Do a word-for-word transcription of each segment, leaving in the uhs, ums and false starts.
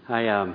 I um,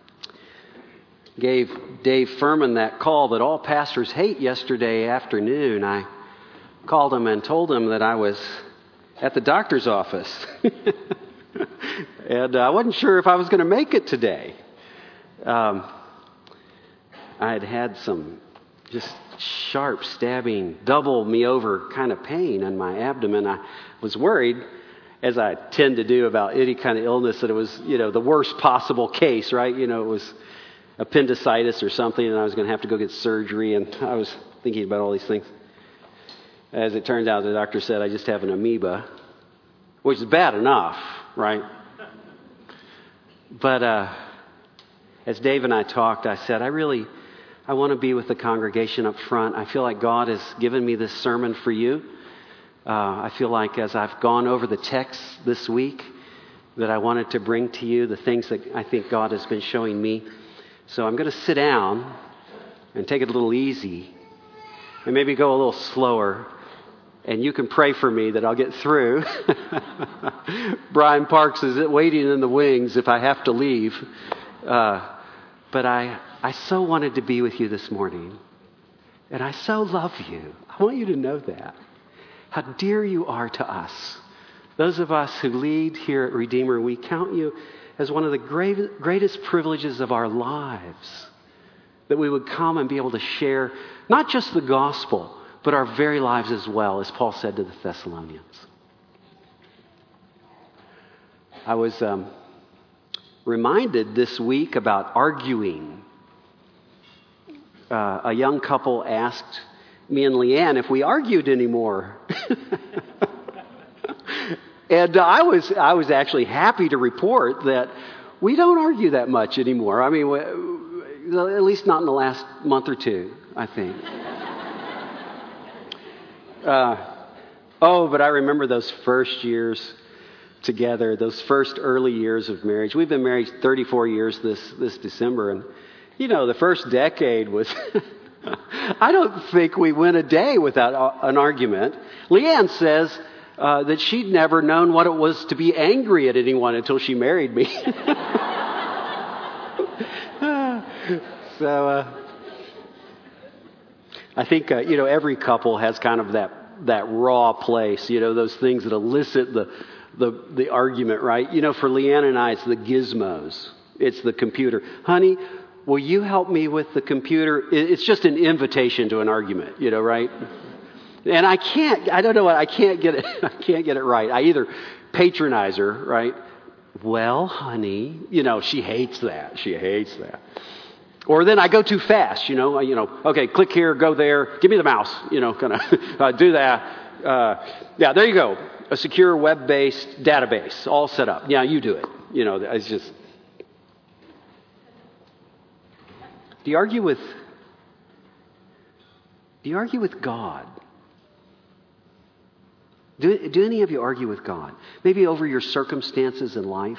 gave Dave Furman that call that all pastors hate yesterday afternoon. I called him and told him that I was at the doctor's office. and I wasn't sure if I was going to make it today. Um, I had had some just sharp, stabbing, double me over kind of pain in my abdomen. I was worried, as I tend to do about any kind of illness, that it was, you know, the worst possible case, right? You know, it was appendicitis or something, and I was going to have to go get surgery, and I was thinking about all these things. As it turned out, the doctor said I just have an amoeba, which is bad enough, right? But uh, as Dave and I talked, I said, I really, I want to be with the congregation up front. I feel like God has given me this sermon for you. Uh, I feel like as I've gone over the text this week, that I wanted to bring to you the things that I think God has been showing me. So I'm going to sit down and take it a little easy and maybe go a little slower. And you can pray for me that I'll get through. Brian Parks is waiting in the wings if I have to leave. Uh, but I, I so wanted to be with you this morning. And I so love you. I want you to know that. How dear you are to us. Those of us who lead here at Redeemer, we count you as one of the great, greatest privileges of our lives. That we would come and be able to share not just the gospel, but our very lives as well, as Paul said to the Thessalonians. I was um, reminded this week about arguing. Uh, a young couple asked me and Leanne if we argued anymore. and uh, I was I was actually happy to report that we don't argue that much anymore. I mean, we, at least not in the last month or two, I think. Uh, oh, but I remember those first years together, those first early years of marriage. We've been married thirty-four years this, this December. And, you know, the first decade was, I don't think we went a day without an argument. Leanne says uh, that she'd never known what it was to be angry at anyone until she married me. so, uh, I think, uh, you know, every couple has kind of that that raw place, you know, those things that elicit the, the the argument, right? You know, for Leanne and I, it's the gizmos. It's the computer. Honey, will you help me with the computer? It's just an invitation to an argument, you know, right? And I can't, I don't know what, I can't get it, I can't get it right. I either patronize her, right? Well, honey, you know, she hates that. She hates that. Or then I go too fast, you know, you know, okay, click here, go there, give me the mouse, you know, kind of uh, do that. Uh, yeah, there you go. A secure web-based database all set up. Yeah, you do it. You know, it's just. Do you argue with, do you argue with God? Do, do any of you argue with God? Maybe over your circumstances in life?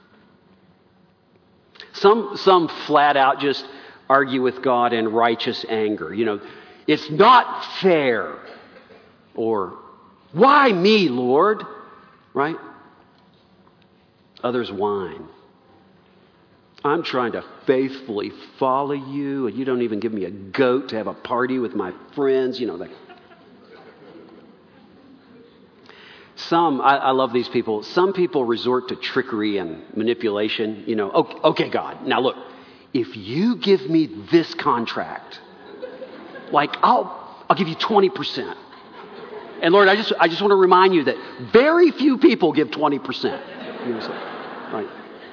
Some some flat out just argue with God in righteous anger. You know, it's not fair. Or, why me, Lord? Right? Others whine. I'm trying to faithfully follow you, and you don't even give me a goat to have a party with my friends. You know, that. Some, I, I love these people. Some people resort to trickery and manipulation. You know, okay, okay, God, now look, if you give me this contract, like I'll, I'll give you twenty percent. And Lord, I just, I just want to remind you that very few people give twenty percent. You know, so, right.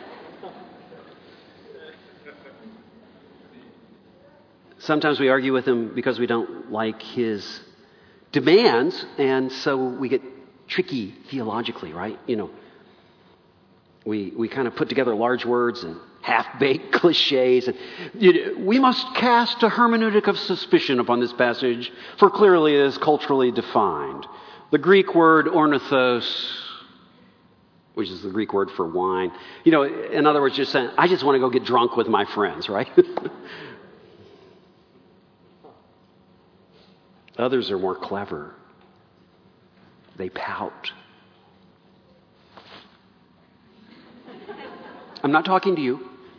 Sometimes we argue with him because we don't like his demands, and so we get tricky theologically, right? You know, we we kind of put together large words and half-baked cliches. And you know, we must cast a hermeneutic of suspicion upon this passage, for clearly it is culturally defined. The Greek word ornithos, which is the Greek word for wine. You know, in other words, just saying, I just want to go get drunk with my friends, right? Others are more clever. They pout. I'm not talking to you.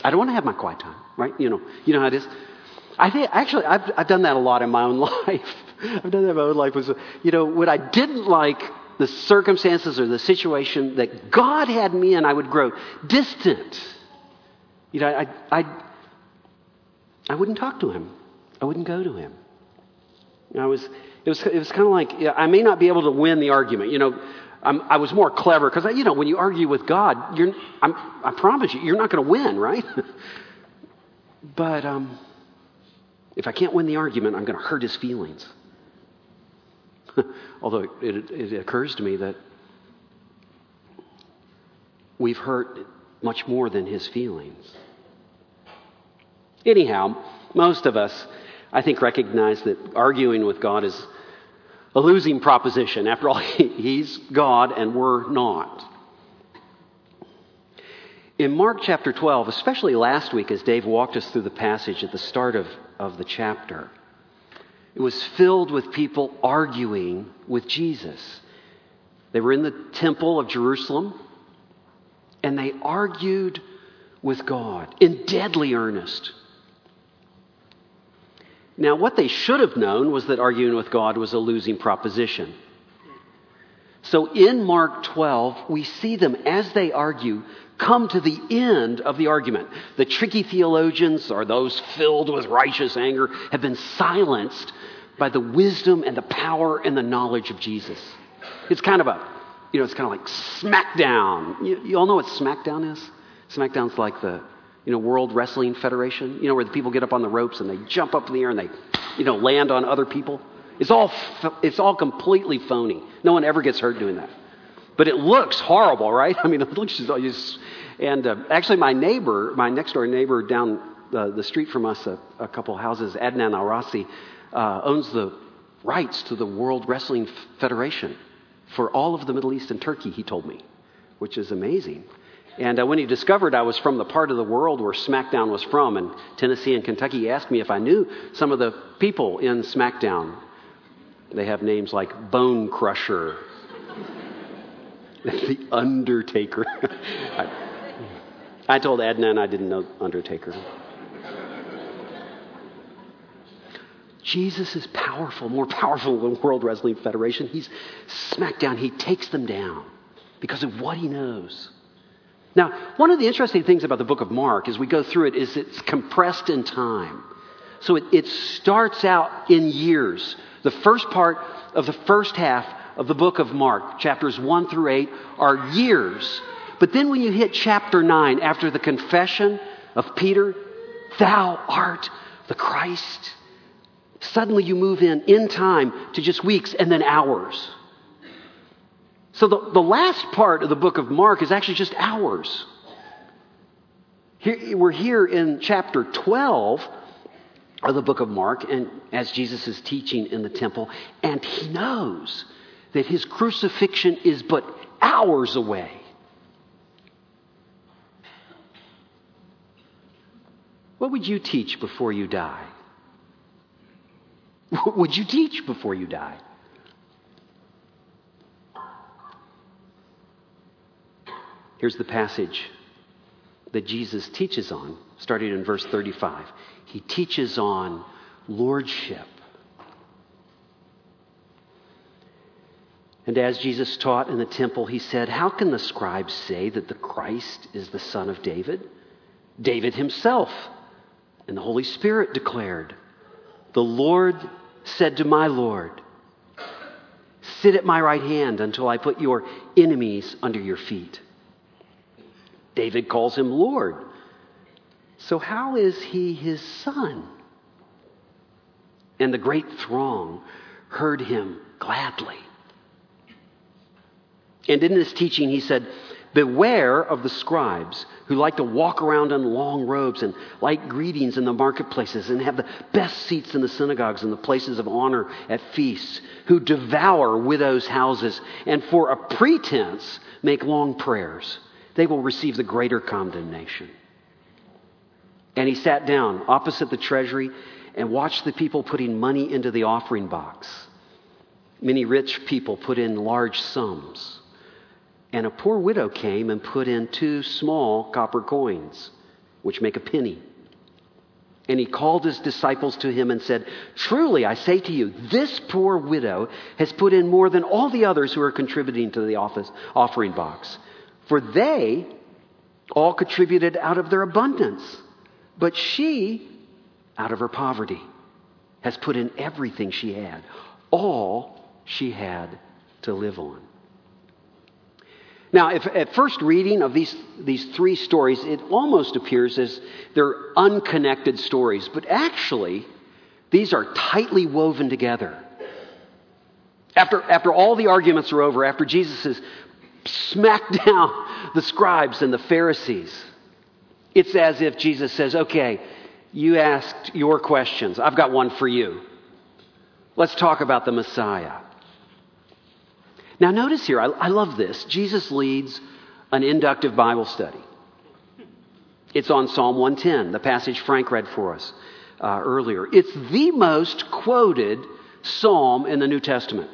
I don't want to have my quiet time, right? You know, you know how it is. I think actually I've, I've done that a lot in my own life. I've done that in my own life. Was, you know, when I didn't like the circumstances or the situation that God had me in, I would grow distant. You know, I, I, I wouldn't talk to him. I wouldn't go to him. You know, I was, it was, it was kind of like, yeah, I may not be able to win the argument. You know, I'm, I was more clever because, you know, when you argue with God, you're, I'm, I promise you, you're not going to win, right? But um, if I can't win the argument, I'm going to hurt his feelings. Although it, it occurs to me that we've hurt much more than his feelings. Anyhow, most of us, I think, recognize that arguing with God is a losing proposition. After all, he's God and we're not. In Mark chapter twelve, especially last week as Dave walked us through the passage at the start of, of the chapter, it was filled with people arguing with Jesus. They were in the temple of Jerusalem, and they argued with God in deadly earnest. Now, what they should have known was that arguing with God was a losing proposition. So in Mark twelve, we see them as they argue come to the end of the argument. The tricky theologians, or those filled with righteous anger, have been silenced by the wisdom and the power and the knowledge of Jesus. It's kind of a, you know, it's kind of like SmackDown. You, you all know what SmackDown is? SmackDown's like the, you know, World Wrestling Federation, you know, where the people get up on the ropes and they jump up in the air and they, you know, land on other people. It's all, it's all completely phony. No one ever gets hurt doing that. But it looks horrible, right? I mean, it looks just, and uh, actually my neighbor, my next door neighbor down the, the street from us, a, a couple houses, Adnan Al-Rassi, uh, owns the rights to the World Wrestling Federation for all of the Middle East and Turkey, he told me, which is amazing. And uh, when he discovered I was from the part of the world where SmackDown was from, in Tennessee and Kentucky, he asked me if I knew some of the people in SmackDown. They have names like Bone Crusher, The Undertaker. I, I told Adnan I didn't know Undertaker. Jesus is powerful, more powerful than the World Wrestling Federation. He's SmackDown. He takes them down because of what he knows. Now, one of the interesting things about the book of Mark as we go through it is it's compressed in time. So it, it starts out in years. The first part of the first half of the book of Mark, chapters one through eight, are years. But then when you hit chapter nine, after the confession of Peter, thou art the Christ, suddenly you move in, in time, to just weeks and then hours. So the, the last part of the book of Mark is actually just hours. Here, we're here in chapter twelve of the book of Mark, and as Jesus is teaching in the temple, and he knows that his crucifixion is but hours away. What would you teach before you die? What would you teach before you die? Here's the passage that Jesus teaches on, starting in verse thirty-five. He teaches on lordship. And as Jesus taught in the temple, he said, "How can the scribes say that the Christ is the son of David? David himself and the Holy Spirit declared, 'The Lord said to my Lord, sit at my right hand until I put your enemies under your feet.' David calls him Lord. So how is he his son?" And the great throng heard him gladly. And in this teaching, he said, "Beware of the scribes who like to walk around in long robes and like greetings in the marketplaces and have the best seats in the synagogues and the places of honor at feasts, who devour widows' houses and for a pretense make long prayers. They will receive the greater condemnation." And he sat down opposite the treasury and watched the people putting money into the offering box. Many rich people put in large sums. And a poor widow came and put in two small copper coins, which make a penny. And he called his disciples to him and said, "Truly, I say to you, this poor widow has put in more than all the others who are contributing to the office, offering box. For they all contributed out of their abundance. But she, out of her poverty, has put in everything she had, all she had to live on." Now, if at first reading of these, these three stories, it almost appears as they're unconnected stories. But actually, these are tightly woven together. After, after all the arguments are over, after Jesus has smacked down the scribes and the Pharisees, it's as if Jesus says, "Okay, you asked your questions. I've got one for you. Let's talk about the Messiah." Now notice here, I, I love this. Jesus leads an inductive Bible study. It's on Psalm one ten, the passage Frank read for us uh, earlier. It's the most quoted psalm in the New Testament.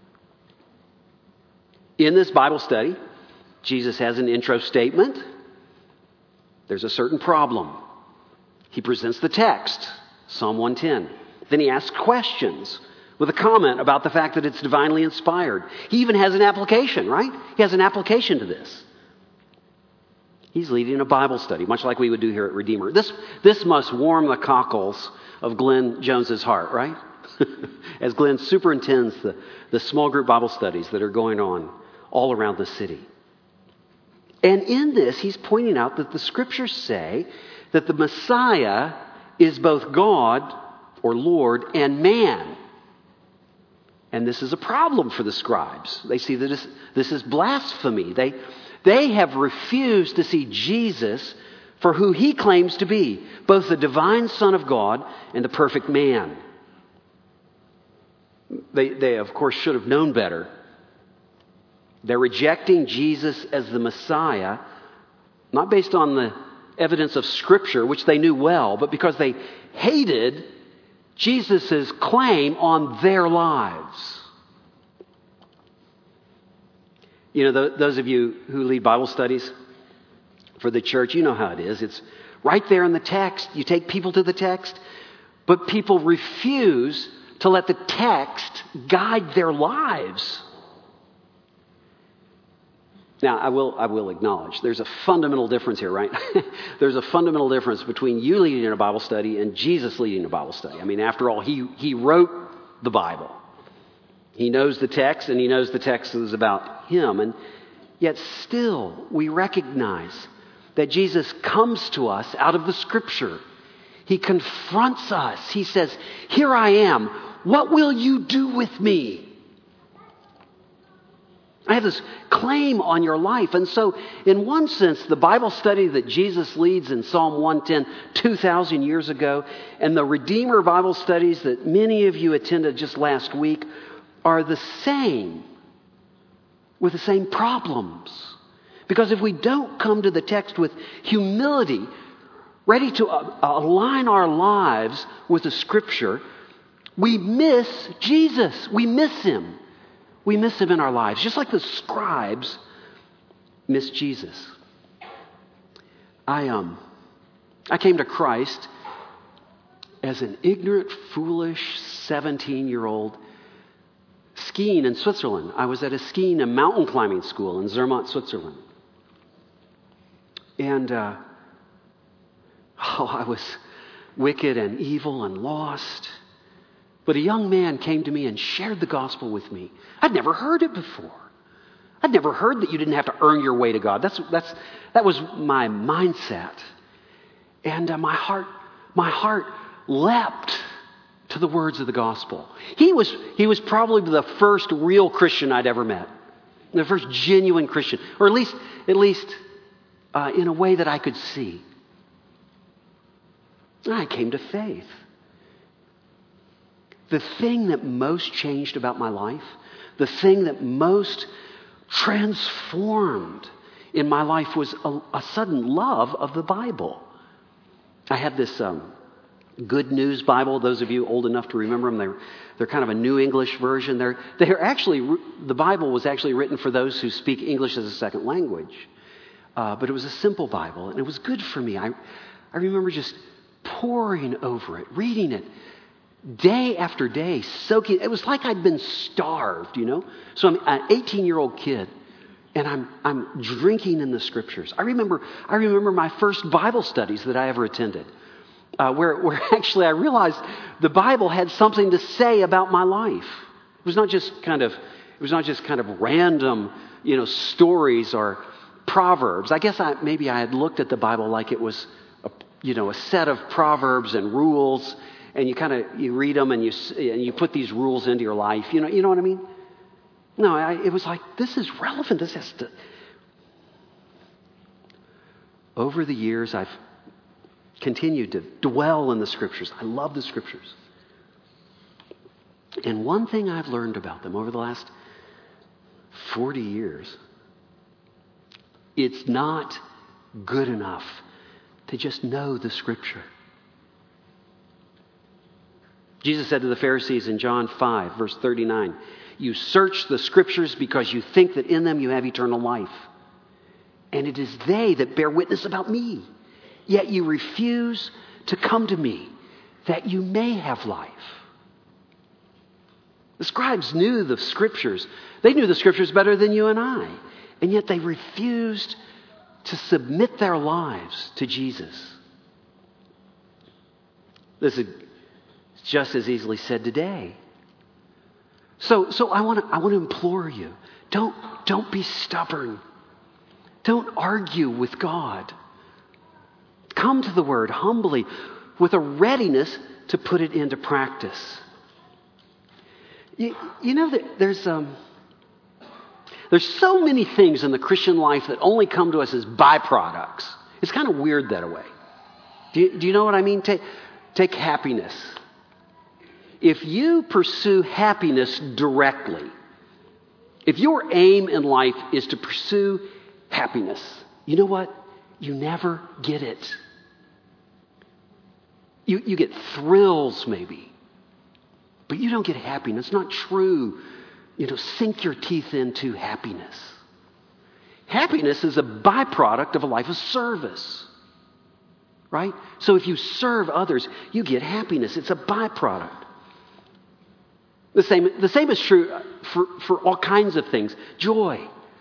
In this Bible study, Jesus has an intro statement. There's a certain problem. He presents the text, Psalm one ten. Then he asks questions with a comment about the fact that it's divinely inspired. He even has an application, right? He has an application to this. He's leading a Bible study, much like we would do here at Redeemer. This, this must warm the cockles of Glenn Jones's heart, right? As Glenn superintends the, the small group Bible studies that are going on all around the city. And in this, he's pointing out that the scriptures say that the Messiah is both God, or Lord, and man. And this is a problem for the scribes. They see that this, this is blasphemy. They, they have refused to see Jesus for who he claims to be, both the divine Son of God and the perfect man. They, they of course, should have known better. They're rejecting Jesus as the Messiah, not based on the evidence of Scripture, which they knew well, but because they hated Jesus' claim on their lives. You know, th- those of you who lead Bible studies for the church, you know how it is. It's right there in the text. You take people to the text, but people refuse to let the text guide their lives. Now, I will I will acknowledge there's a fundamental difference here, right? There's a fundamental difference between you leading a Bible study and Jesus leading a Bible study. I mean, after all, he, he wrote the Bible. He knows the text, and he knows the text is about him. And yet still, we recognize that Jesus comes to us out of the Scripture. He confronts us. He says, "Here I am. What will you do with me? I have this claim on your life." And so, in one sense, the Bible study that Jesus leads in Psalm one ten two thousand years ago and the Redeemer Bible studies that many of you attended just last week are the same, with the same problems. Because if we don't come to the text with humility, ready to align our lives with the Scripture, we miss Jesus. We miss him. We miss him in our lives, just like the scribes miss Jesus. I um, I came to Christ as an ignorant, foolish seventeen-year-old skiing in Switzerland. I was at a skiing and mountain climbing school in Zermatt, Switzerland. And, uh, oh, I was wicked and evil and lost. But a young man came to me and shared the gospel with me. I'd never heard it before. I'd never heard that you didn't have to earn your way to God. That's, that's, that was my mindset. And uh, my heart, my heart leapt to the words of the gospel. He was, he was probably the first real Christian I'd ever met. The first genuine Christian. Or at least, at least uh, in a way that I could see. And I came to faith. The thing that most changed about my life, the thing that most transformed in my life was a, a sudden love of the Bible. I had this um, Good News Bible. Those of you old enough to remember them, they're, they're kind of a New English version. They're, they're actually, the Bible was actually written for those who speak English as a second language. Uh, but it was a simple Bible, and it was good for me. I, I remember just poring over it, reading it, day after day, soaking. It was like I'd been starved, you know? So I'm an eighteen-year-old kid, and I'm I'm drinking in the Scriptures. I remember I remember my first Bible studies that I ever attended, uh, where where actually I realized the Bible had something to say about my life. It was not just kind of it was not just kind of random, you know, stories or proverbs. I guess I maybe I had looked at the Bible like it was, a, you know, a set of proverbs and rules. And you kind of, you read them and you and you put these rules into your life. You know, you know what I mean? No, I, it was like, this is relevant. This has to... Over the years, I've continued to dwell in the Scriptures. I love the Scriptures. And one thing I've learned about them over the last forty years, it's not good enough to just know the Scripture. Jesus said to the Pharisees in John five, verse thirty-nine, "You search the Scriptures because you think that in them you have eternal life. And it is they that bear witness about me. Yet you refuse to come to me that you may have life." The scribes knew the Scriptures. They knew the Scriptures better than you and I. And yet they refused to submit their lives to Jesus. This is just as easily said today. So, so I want to, I want to implore you, don't, don't be stubborn. Don't argue with God. Come to the Word humbly with a readiness to put it into practice. You, you know that there's um, there's so many things in the Christian life that only come to us as byproducts. It's kind of weird that way. Do you, do you know what I mean? Take, take happiness. If you pursue happiness directly, if your aim in life is to pursue happiness, you know what? You never get it. You, you get thrills maybe, but you don't get happiness. It's not true. You know, sink your teeth into happiness. Happiness is a byproduct of a life of service, right? So if you serve others, you get happiness. It's a byproduct. The same, the same is true for, for all kinds of things. Joy.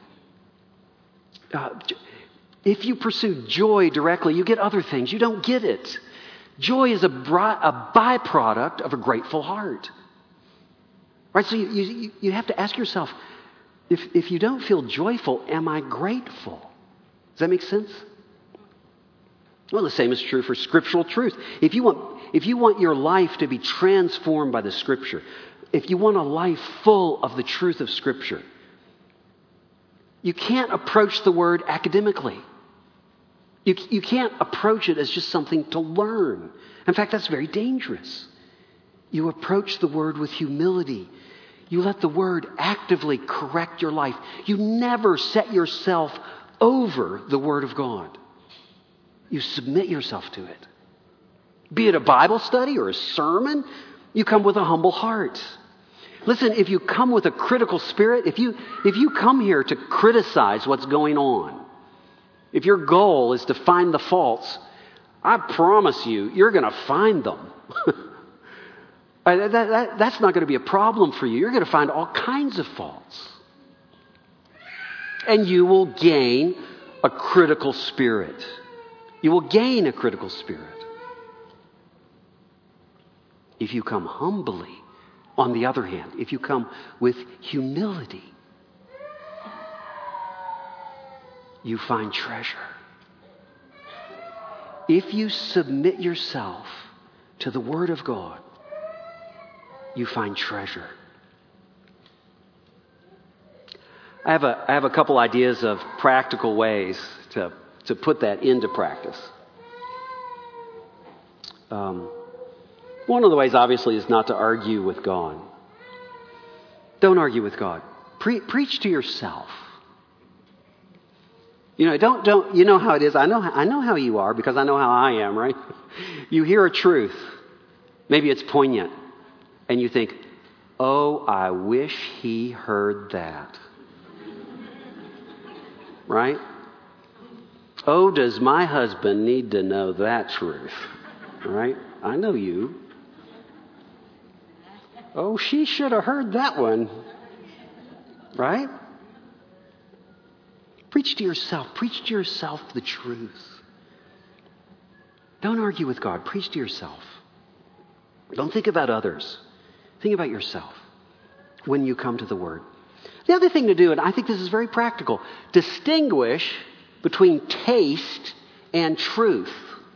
Uh, if you pursue joy directly, you get other things. You don't get it. Joy is a, a byproduct of a grateful heart. Right? So you, you, you have to ask yourself, if, if you don't feel joyful, am I grateful? Does that make sense? Well, the same is true for scriptural truth. If you want, if you want your life to be transformed by the Scripture, if you want a life full of the truth of Scripture, you can't approach the Word academically. You, you can't approach it as just something to learn. In fact, that's very dangerous. You approach the Word with humility. You let the Word actively correct your life. You never set yourself over the Word of God. You submit yourself to it. Be it a Bible study or a sermon, you come with a humble heart. Listen, if you come with a critical spirit, if you, if you come here to criticize what's going on, if your goal is to find the faults, I promise you, you're going to find them. that, that, that's not going to be a problem for you. You're going to find all kinds of faults. And you will gain a critical spirit. You will gain a critical spirit. If you come humbly, on the other hand, if you come with humility, you find treasure. If you submit yourself to the Word of God, you find treasure. I have a, I have a couple ideas of practical ways to, to put that into practice. Um, one of the ways, obviously, is not to argue with God. Don't argue with God. Pre- preach to yourself. You know, don't, don't, you know how it is. I know, I know how you are because I know how I am, right? You hear a truth. Maybe it's poignant. And you think, oh, I wish he heard that. Right? Oh, does my husband need to know that truth? Right? I know you. Oh, she should have heard that one. Right? Preach to yourself. Preach to yourself the truth. Don't argue with God. Preach to yourself. Don't think about others. Think about yourself when you come to the Word. The other thing to do, and I think this is very practical, distinguish between taste and truth.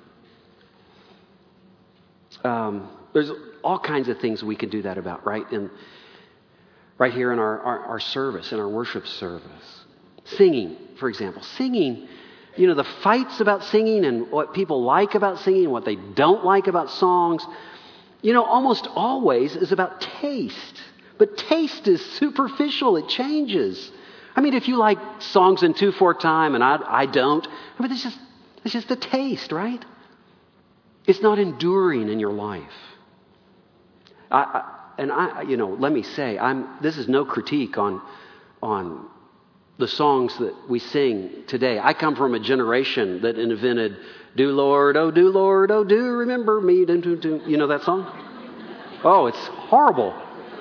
Um, there's all kinds of things we can do that about, right? In, right here in our, our, our service, in our worship service. Singing, for example. Singing, you know, the fights about singing and what people like about singing and what they don't like about songs, you know, almost always is about taste. But taste is superficial. It changes. I mean, if you like songs in two four time and I, I don't, I mean, it's just, it's just a taste, right? It's not enduring in your life. I, I, and I, you know, let me say, I'm. This is no critique on, on the songs that we sing today. I come from a generation that invented "Do Lord, oh do Lord, oh do remember me." Do, do, do. You know that song? Oh, it's horrible.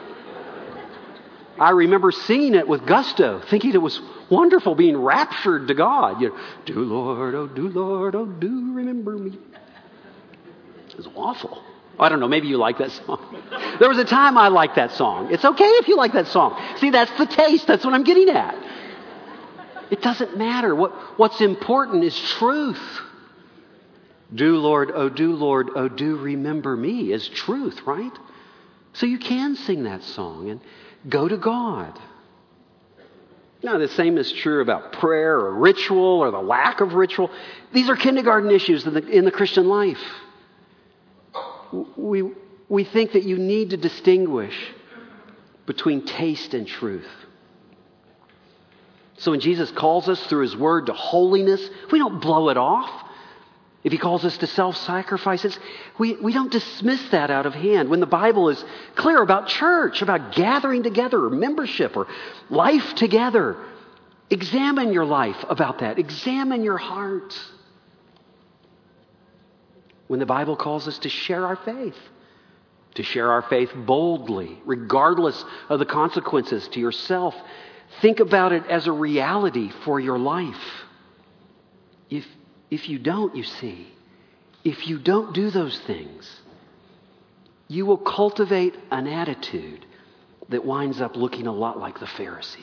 I remember singing it with gusto, thinking it was wonderful, being raptured to God. You know, do Lord, oh do Lord, oh do remember me. It was awful. I don't know, maybe you like that song. There was a time I liked that song. It's okay if you like that song. See, that's the taste. That's what I'm getting at. It doesn't matter. What, what's important is truth. Do Lord, oh do Lord, oh do remember me is truth, right? So you can sing that song and go to God. Now, the same is true about prayer or ritual or the lack of ritual. These are kindergarten issues in the, in the Christian life. We, we think that you need to distinguish between taste and truth. So when Jesus calls us through His Word to holiness, we don't blow it off. If He calls us to self-sacrifices, we, we don't dismiss that out of hand. When the Bible is clear about church, about gathering together or membership or life together, examine your life about that. Examine your heart. When the Bible calls us to share our faith, to share our faith boldly, regardless of the consequences to yourself, think about it as a reality for your life. If If you don't, you see, if you don't do those things, you will cultivate an attitude that winds up looking a lot like the Pharisees.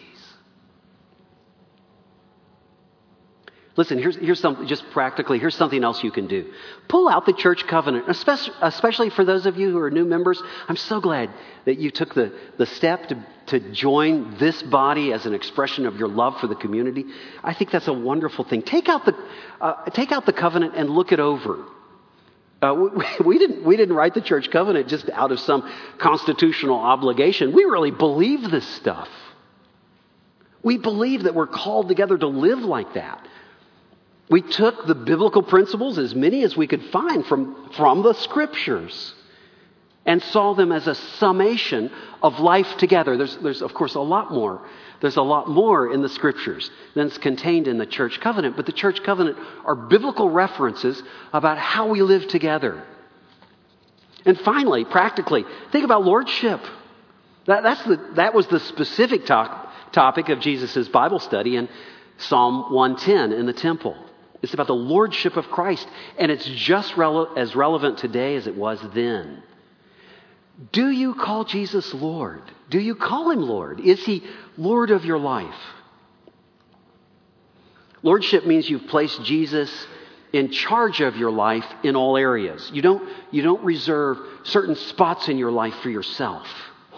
Listen, here's, here's something, just practically, here's something else you can do. Pull out the church covenant, especially, especially for those of you who are new members. I'm so glad that you took the, the step to, to join this body as an expression of your love for the community. I think that's a wonderful thing. Take out the, uh, take out the covenant and look it over. Uh, we, we didn't, we didn't write the church covenant just out of some constitutional obligation. We really believe this stuff. We believe that we're called together to live like that. We took the biblical principles, as many as we could find from, from the Scriptures, and saw them as a summation of life together. There's, there's, of course, a lot more. There's a lot more in the Scriptures than is contained in the church covenant. But the church covenant are biblical references about how we live together. And finally, practically, think about lordship. That, that's the, that was the specific to- topic of Jesus' Bible study in Psalm one ten in the temple. It's about the lordship of Christ, and it's just rele- as relevant today as it was then. Do you call Jesus Lord? Do you call Him Lord? Is He Lord of your life? Lordship means you've placed Jesus in charge of your life in all areas. You don't, you don't reserve certain spots in your life for yourself.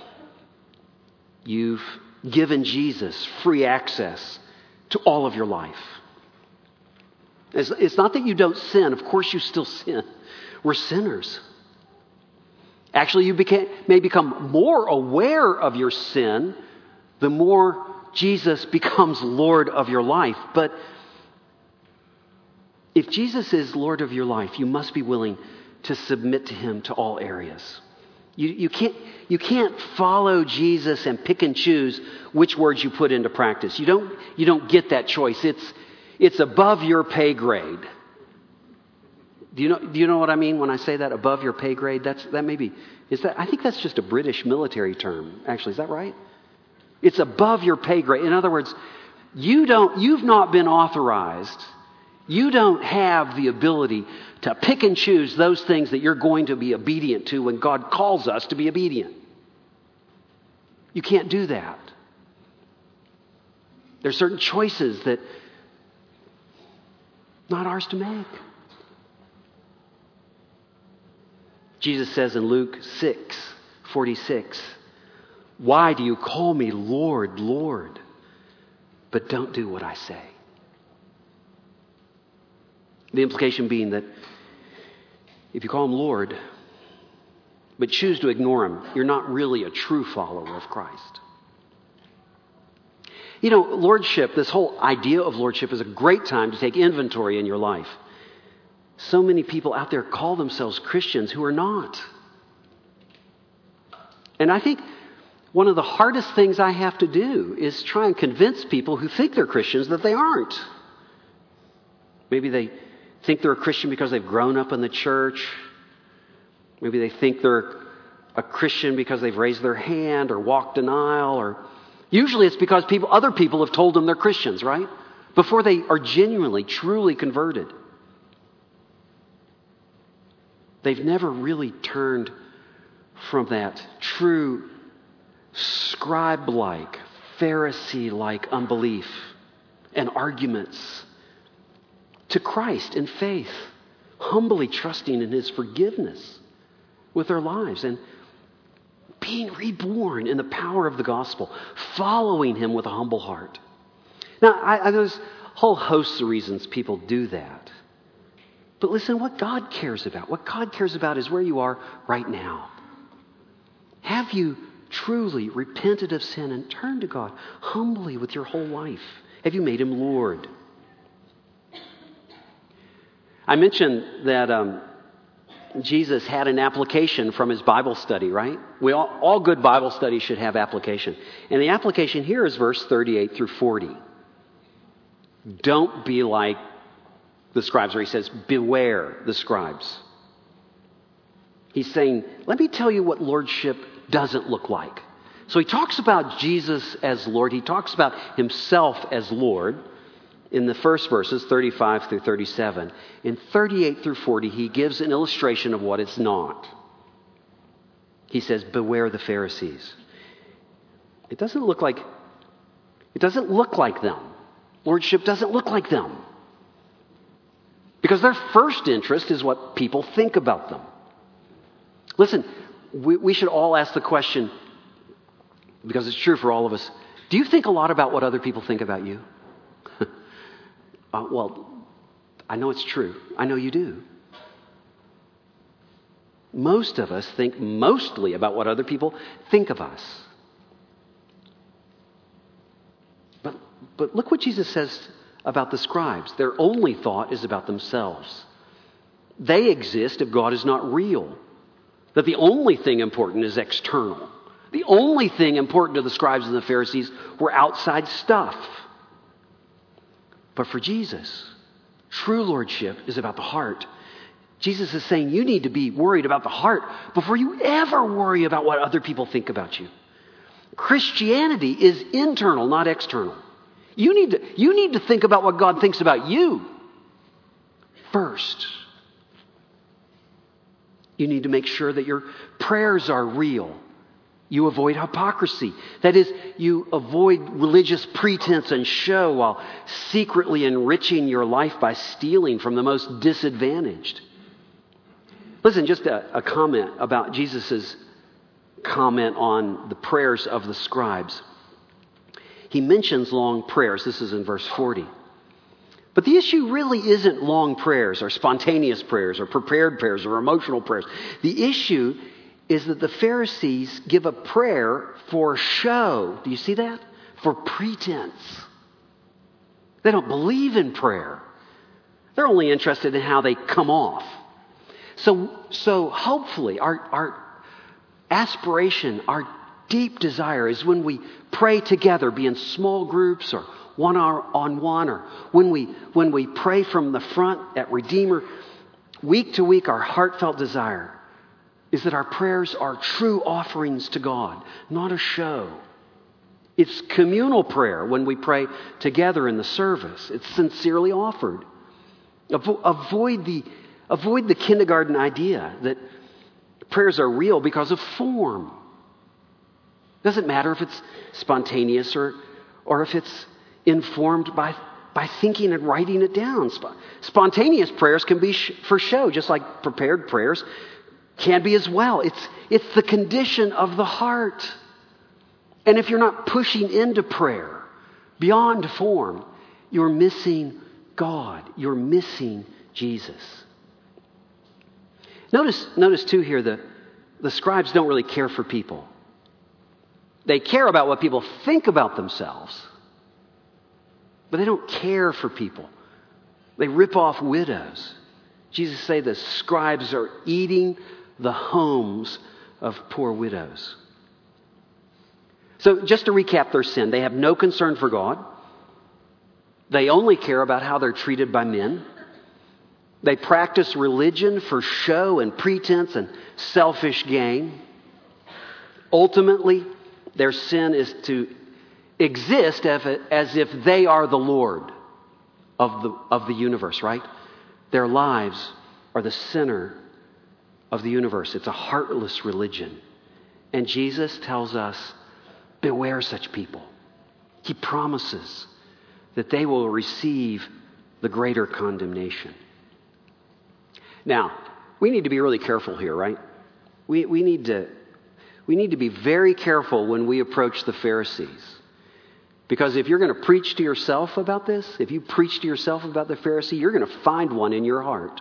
You've given Jesus free access to all of your life. It's, it's not that you don't sin. Of course you still sin. We're sinners. Actually, you became, may become more aware of your sin the more Jesus becomes Lord of your life. But if Jesus is Lord of your life, you must be willing to submit to Him to all areas. You, you can't, you can't follow Jesus and pick and choose which words you put into practice. You don't, you don't get that choice. It's, It's above your pay grade. Do you know, do you know what I mean when I say that, above your pay grade? That's, that maybe, is that, I think that's just a British military term. Actually, is that right? It's above your pay grade. In other words, you don't, you've not been authorized. You don't have the ability to pick and choose those things that you're going to be obedient to when God calls us to be obedient. You can't do that. There's certain choices that not ours to make. Jesus says in Luke six forty-six, "Why do you call me Lord, Lord, but don't do what I say?" The implication being that if you call him Lord, but choose to ignore him, you're not really a true follower of Christ. You know, lordship, this whole idea of lordship is a great time to take inventory in your life. So many people out there call themselves Christians who are not. And I think one of the hardest things I have to do is try and convince people who think they're Christians that they aren't. Maybe they think they're a Christian because they've grown up in the church. Maybe they think they're a Christian because they've raised their hand or walked an aisle. Or usually it's because people, other people have told them they're Christians, right? Before they are genuinely, truly converted. They've never really turned from that true scribe-like, Pharisee-like unbelief and arguments to Christ in faith, humbly trusting in his forgiveness with their lives and being reborn in the power of the gospel, following him with a humble heart. Now, I, I, there's a whole host of reasons people do that. But listen, what God cares about, what God cares about is where you are right now. Have you truly repented of sin and turned to God humbly with your whole life? Have you made him Lord? I mentioned that um, Jesus had an application from his Bible study, right? We all, all good Bible studies should have application. And the application here is verse thirty-eight through forty. Don't be like the scribes, where he says, beware the scribes. He's saying, let me tell you what lordship doesn't look like. So he talks about Jesus as Lord. He talks about himself as Lord in the first verses, thirty-five through thirty-seven. In thirty-eight through forty, he gives an illustration of what it's not. He says, beware the Pharisees. It doesn't look like, it doesn't look like them. Lordship doesn't look like them. Because their first interest is what people think about them. Listen, we, we should all ask the question, because it's true for all of us, do you think a lot about what other people think about you? uh, well, I know it's true. I know you do. Most of us think mostly about what other people think of us. But, but look what Jesus says about the scribes. Their only thought is about themselves. They exist if God is not real. That the only thing important is external. The only thing important to the scribes and the Pharisees were outside stuff. But for Jesus, true lordship is about the heart. Jesus is saying you need to be worried about the heart before you ever worry about what other people think about you. Christianity is internal, not external. You need to, you need to think about what God thinks about you first. You need to make sure that your prayers are real. You avoid hypocrisy. That is, you avoid religious pretense and show while secretly enriching your life by stealing from the most disadvantaged. Listen, just a, a comment about Jesus' comment on the prayers of the scribes. He mentions long prayers. This is in verse forty. But the issue really isn't long prayers or spontaneous prayers or prepared prayers or emotional prayers. The issue is that the Pharisees give a prayer for show. Do you see that? For pretense. They don't believe in prayer. They're only interested in how they come off. So, so hopefully our, our aspiration, our deep desire is when we pray together, be in small groups or one on one, or when we, when we pray from the front at Redeemer, week to week, our heartfelt desire is that our prayers are true offerings to God, not a show. It's communal prayer when we pray together in the service. It's sincerely offered. Avo- avoid the, avoid the kindergarten idea that prayers are real because of form. Doesn't matter if it's spontaneous or, or if it's informed by, by thinking and writing it down. Sp- spontaneous prayers can be sh- for show, just like prepared prayers can be as well. It's, it's the condition of the heart. And if you're not pushing into prayer beyond form, you're missing God. You're missing Jesus. Notice, notice too here, the, the scribes don't really care for people. They care about what people think about themselves, but they don't care for people. They rip off widows. Jesus said the scribes are eating the homes of poor widows. So just to recap their sin, they have no concern for God. They only care about how they're treated by men. They practice religion for show and pretense and selfish gain. Ultimately, their sin is to exist as if they are the Lord of the, of the universe, right? Their lives are the center of the universe. It's a heartless religion. And Jesus tells us, beware such people. He promises that they will receive the greater condemnation. Now, we need to be really careful here, right? We, we, need to, we need to be very careful when we approach the Pharisees. Because if you're going to preach to yourself about this, if you preach to yourself about the Pharisee, you're going to find one in your heart.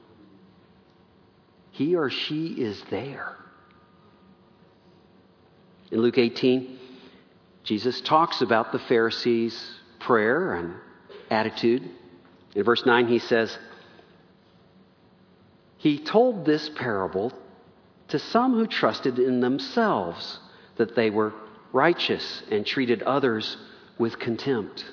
He or she is there. In Luke eighteen, Jesus talks about the Pharisees' prayer and attitude. In verse nine, he says, he told this parable to some who trusted in themselves that they were righteous and treated others with contempt.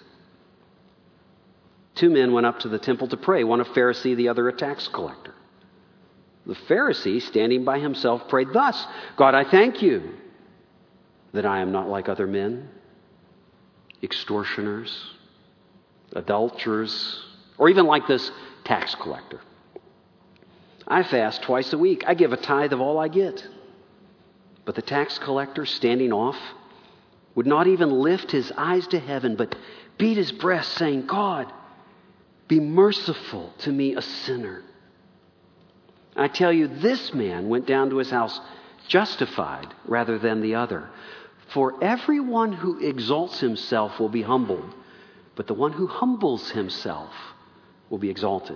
Two men went up to the temple to pray, one a Pharisee, the other a tax collector. The Pharisee, standing by himself, prayed thus, God, I thank you that I am not like other men, extortioners, adulterers, or even like this tax collector. I fast twice a week. I give a tithe of all I get. But the tax collector, standing off, would not even lift his eyes to heaven, but beat his breast, saying, God, be merciful to me, a sinner. I tell you, this man went down to his house justified rather than the other. For everyone who exalts himself will be humbled, but the one who humbles himself will be exalted.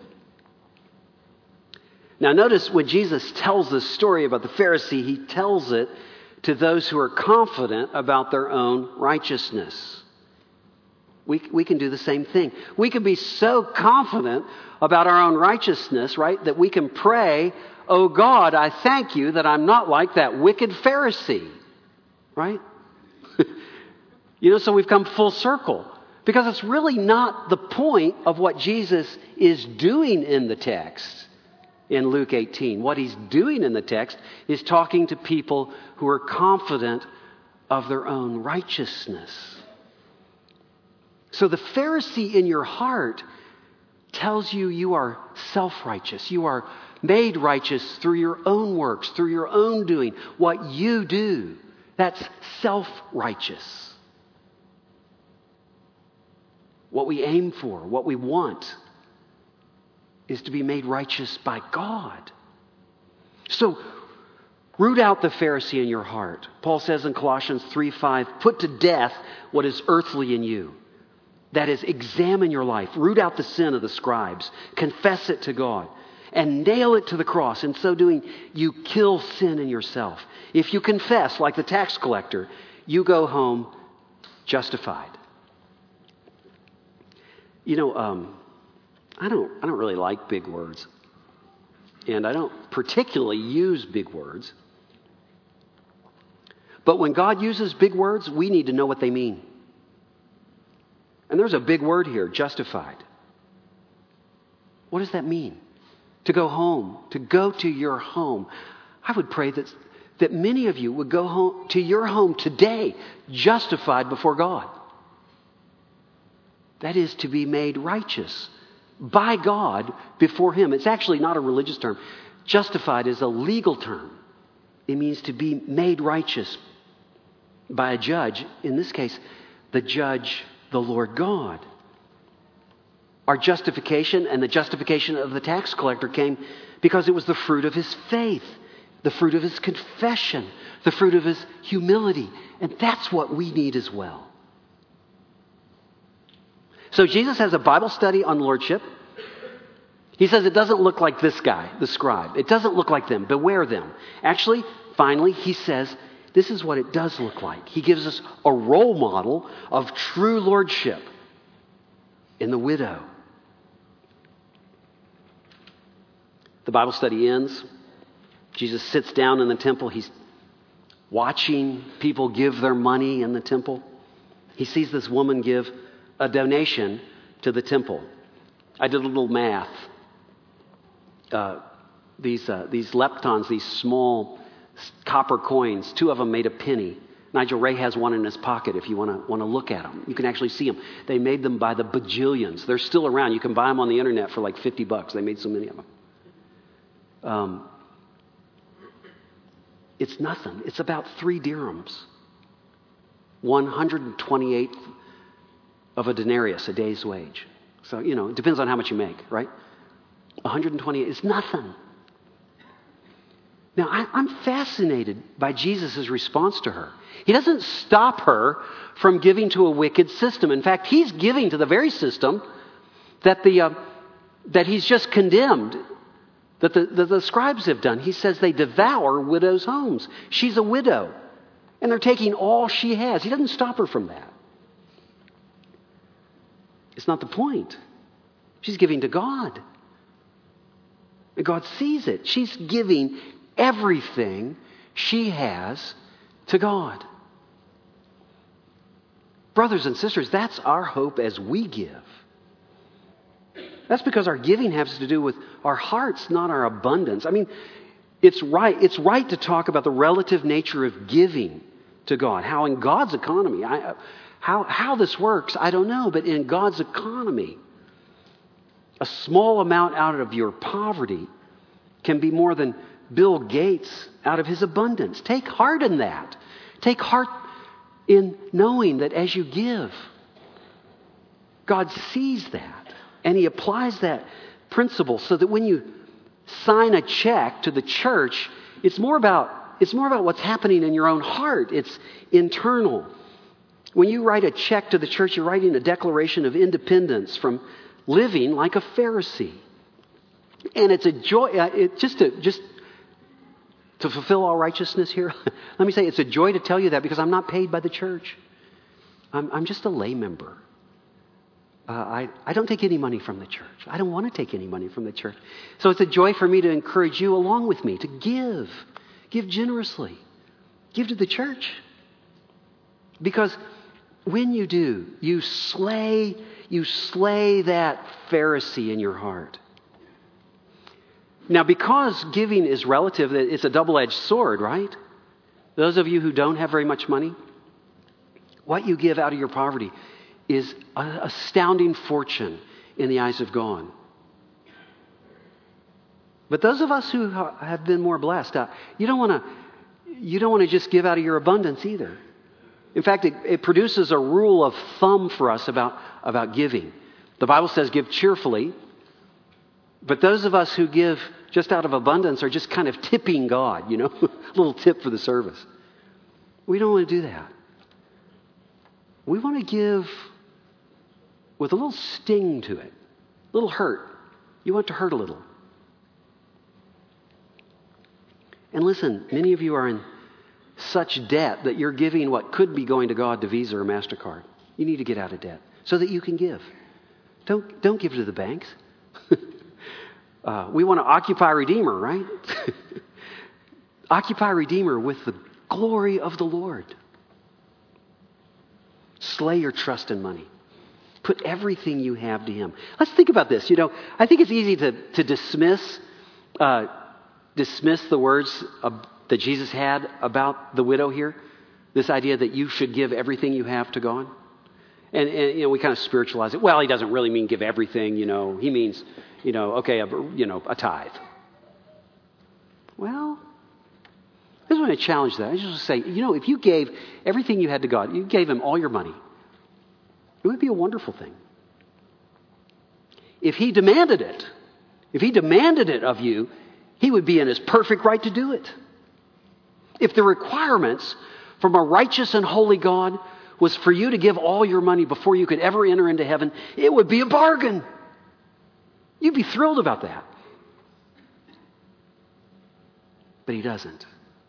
Now notice when Jesus tells this story about the Pharisee, he tells it to those who are confident about their own righteousness. We, we can do the same thing. We can be so confident about our own righteousness, right, that we can pray, oh God, I thank you that I'm not like that wicked Pharisee, right? You know, so we've come full circle. Because it's really not the point of what Jesus is doing in the text in Luke eighteen. What he's doing in the text is talking to people who are confident of their own righteousness. So the Pharisee in your heart tells you you are self-righteous. You are made righteous through your own works, through your own doing. What you do, that's self-righteous. What we aim for, what we want, is to be made righteous by God. So, root out the Pharisee in your heart. Paul says in Colossians three five, put to death what is earthly in you. That is, examine your life. Root out the sin of the scribes. Confess it to God. And nail it to the cross. In so doing, you kill sin in yourself. If you confess, like the tax collector, you go home justified. You know, um, I don't, I don't really like big words. And I don't particularly use big words. But when God uses big words, we need to know what they mean. And there's a big word here, justified. What does that mean? To go home, to go to your home. I would pray that, that many of you would go home to your home today, justified before God. That is to be made righteous by God before Him. It's actually not a religious term. Justified is a legal term. It means to be made righteous by a judge. In this case, the judge, the Lord God. Our justification and the justification of the tax collector came because it was the fruit of his faith, the fruit of his confession, the fruit of his humility. And that's what we need as well. So Jesus has a Bible study on lordship. He says it doesn't look like this guy, the scribe. It doesn't look like them. Beware them. Actually, finally, he says this is what it does look like. He gives us a role model of true lordship in the widow. The Bible study ends. Jesus sits down in the temple. He's watching people give their money in the temple. He sees this woman give a donation to the temple. I did a little math. Uh, these uh, these leptons, these small copper coins, two of them made a penny. Nigel Ray has one in his pocket if you want to want to look at them. You can actually see them. They made them by the bajillions. They're still around. You can buy them on the internet for like fifty bucks. They made so many of them. Um, it's nothing. It's about three dirhams. one hundred twenty-eighth of a denarius, a day's wage. So, you know, it depends on how much you make, right? one hundred twenty-eight is nothing. Now, I, I'm fascinated by Jesus' response to her. He doesn't stop her from giving to a wicked system. In fact, he's giving to the very system that the uh, that he's just condemned, that the, that the scribes have done. He says they devour widows' homes. She's a widow, and they're taking all she has. He doesn't stop her from that. It's not the point. She's giving to God. And God sees it. She's giving everything she has to God. Brothers and sisters, that's our hope as we give. That's because our giving has to do with our hearts, not our abundance. I mean, it's right, it's right to talk about the relative nature of giving to God. How in God's economy, I, how, how this works, I don't know, but in God's economy, a small amount out of your poverty can be more than Bill Gates out of his abundance. Take heart in that. Take heart in knowing that as you give, God sees that. And He applies that principle so that when you sign a check to the church, it's more about, it's more about what's happening in your own heart. It's internal. When you write a check to the church, you're writing a declaration of independence from living like a Pharisee. And it's a joy, uh, it, just to just to fulfill all righteousness here, let me say it's a joy to tell you that because I'm not paid by the church. I'm, I'm just a lay member. Uh, I, I don't take any money from the church. I don't want to take any money from the church. So it's a joy for me to encourage you along with me to give. Give generously. Give to the church. Because when you do, you slay, you slay that Pharisee in your heart. Now, because giving is relative, it's a double-edged sword, right? Those of you who don't have very much money, what you give out of your poverty is an astounding fortune in the eyes of God. But those of us who have been more blessed, uh, you don't want to you don't want to just give out of your abundance either. In fact, it, it produces a rule of thumb for us about, about giving. The Bible says give cheerfully. But those of us who give just out of abundance are just kind of tipping God, you know, a little tip for the service. We don't want to do that. We want to give with a little sting to it, a little hurt. You want to hurt a little. And listen, many of you are in such debt that you're giving what could be going to God to Visa or MasterCard. You need to get out of debt so that you can give. Don't, don't give to the banks. Uh, we want to occupy Redeemer, right? Occupy Redeemer with the glory of the Lord. Slay your trust in money. Put everything you have to him. Let's think about this. You know, I think it's easy to, to dismiss uh, dismiss the words of, that Jesus had about the widow here. This idea that you should give everything you have to God. And, and you know, we kind of spiritualize it. Well, he doesn't really mean give everything, you know. He means, you know, okay, a, you know, a tithe. Well, I just want to challenge that. I just want to say, you know, if you gave everything you had to God, you gave him all your money, it would be a wonderful thing. If he demanded it, if he demanded it of you, he would be in his perfect right to do it. If the requirements from a righteous and holy God was for you to give all your money before you could ever enter into heaven, it would be a bargain. You'd be thrilled about that. But he doesn't.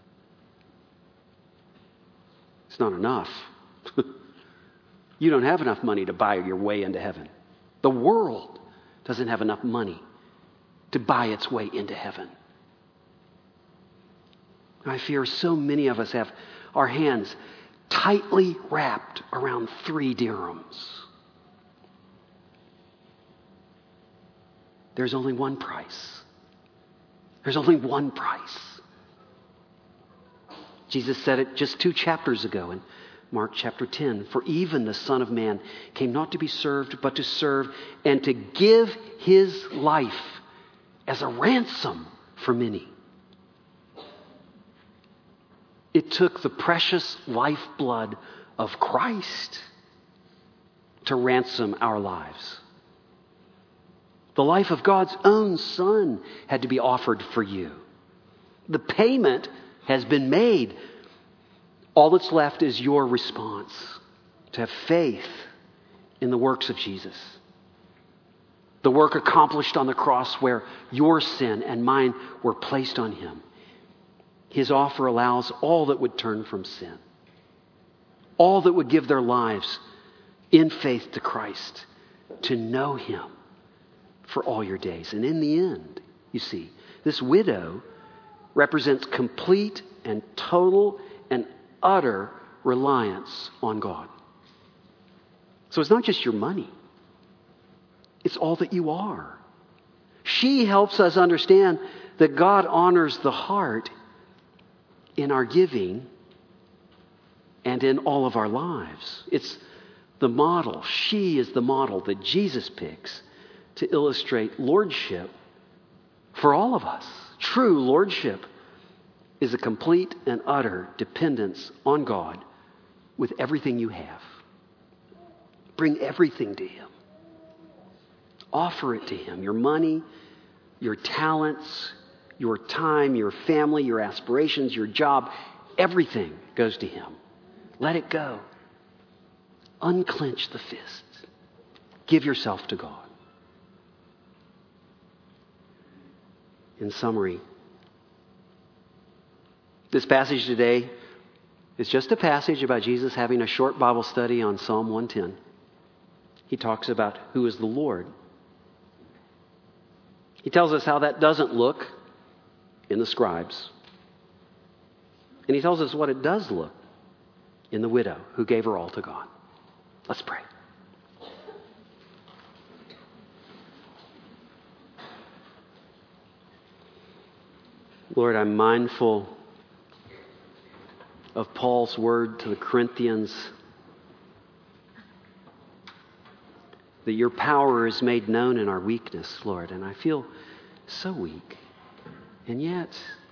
It's not enough. You don't have enough money to buy your way into heaven. The world doesn't have enough money to buy its way into heaven. I fear so many of us have our hands tightly wrapped around three dirhams. There's only one price. There's only one price. Jesus said it just two chapters ago in Mark chapter ten. For even the Son of Man came not to be served, but to serve and to give his life as a ransom for many. It took the precious lifeblood of Christ to ransom our lives. The life of God's own Son had to be offered for you. The payment has been made. All that's left is your response to have faith in the works of Jesus. The work accomplished on the cross where your sin and mine were placed on him. His offer allows all that would turn from sin, all that would give their lives in faith to Christ, to know him for all your days. And in the end, you see, this widow represents complete and total and utter reliance on God. So it's not just your money. It's all that you are. She helps us understand that God honors the heart in our giving and in all of our lives. It's the model. She is the model that Jesus picks to illustrate lordship for all of us. True lordship is a complete and utter dependence on God with everything you have. Bring everything to him. Offer it to him. Your money, your talents, your time, your family, your aspirations, your job, everything goes to him. Let it go. Unclench the fist. Give yourself to God. In summary, this passage today is just a passage about Jesus having a short Bible study on Psalm one ten. He talks about who is the Lord. He tells us how that doesn't look in the scribes. And he tells us what it does look in the widow who gave her all to God. Let's pray. Lord, I'm mindful of Paul's word to the Corinthians that your power is made known in our weakness, Lord. And I feel so weak. And yet,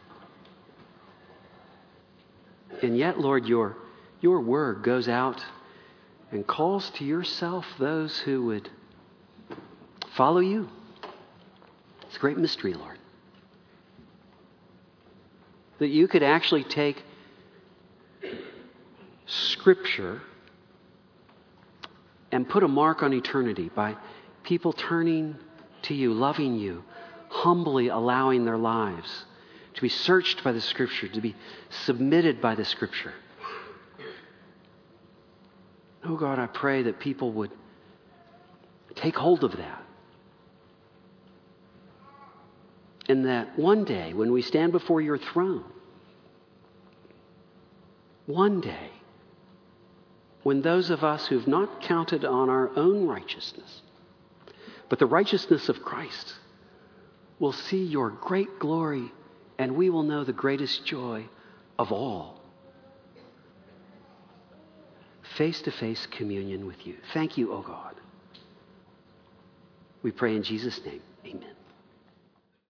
and yet, Lord, your, your word goes out and calls to yourself those who would follow you. It's a great mystery, Lord. That you could actually take Scripture and put a mark on eternity by people turning to you, loving you, humbly allowing their lives to be searched by the Scripture, to be submitted by the Scripture. Oh God, I pray that people would take hold of that. And that one day, when we stand before your throne, one day, when those of us who've not counted on our own righteousness, but the righteousness of Christ, will see your great glory, and we will know the greatest joy of all. Face-to-face communion with you. Thank you, O God. We pray in Jesus' name.